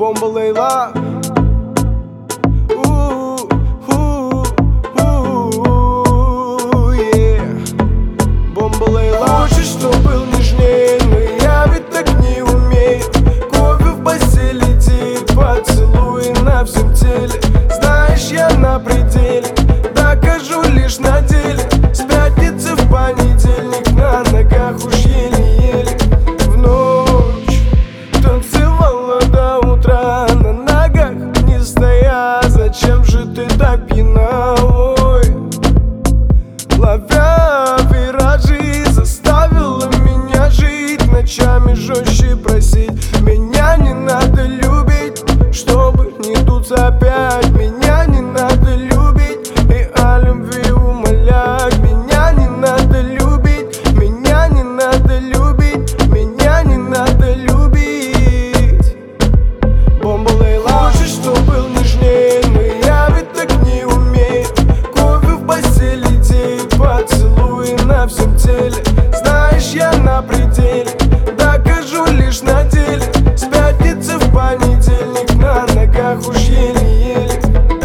Бомба Лейла. Бомба Лейла. Хочешь, чтоб был нежнее, но я ведь так не умею. Кофе в постели, летит поцелуй на всем теле. Знаешь, я на пределе, докажу лишь на деле. С пятницы в понедельник на ногах уж еле-еле. В ночь танцевала до утра, на ногах не стоя. Зачем же ты так пьяна? Ой, ловя виражи, заставила меня жить, ночами жестче просить. Меня не надо любить, чтобы не дуться опять. Меня не надо любить и о любви умолять. Меня не надо любить, меня не надо любить, меня не надо любить. Бомба Лейла. Хочешь, чтоб был нежнее, но я ведь так не умею. Кофе в постели, летит поцелуй на всем теле. Знаешь, я на пределе, докажу лишь на деле. С пятницы в понедельник на ногах уж еле-еле.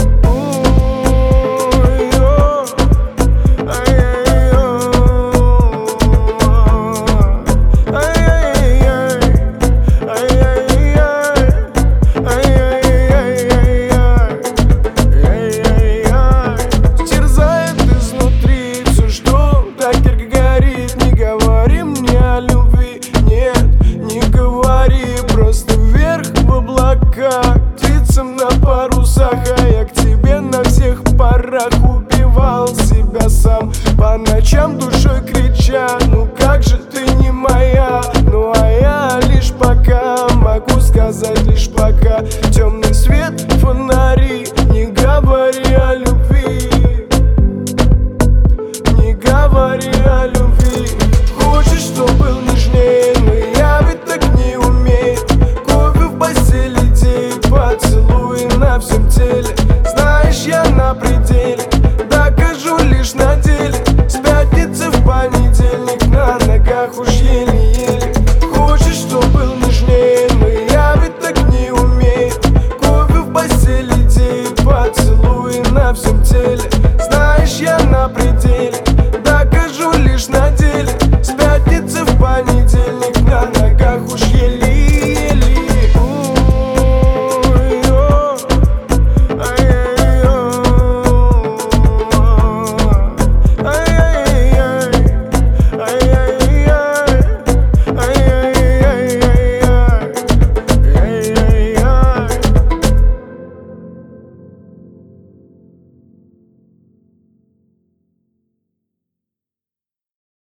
Терзает изнутри все, что так ярко горит. Не говори мне о любви, нет, не говори. Просто вверх в облака, птицам на парусах. А я к тебе на всех парах убивал себя сам, по ночам душой крича: ну как же ты не моя? Ну а я лишь пока могу сказать, лишь пока. Темный свет, фонари, не говори о любви, не говори о любви.